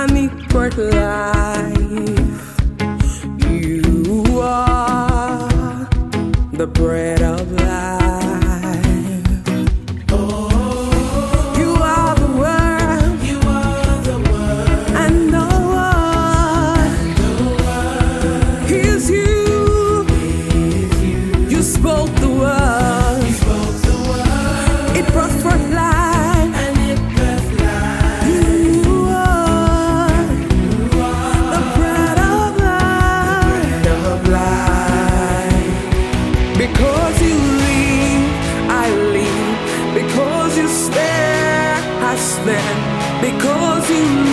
unequal life. You are the bread of life. You are the word. You are the word. And the word is you. You spoke the word. You spoke the word. It brought forth life. And it birthed life. You are the bread of life. The bread of life. Because you live, I live. Because you spare, I spend. Because you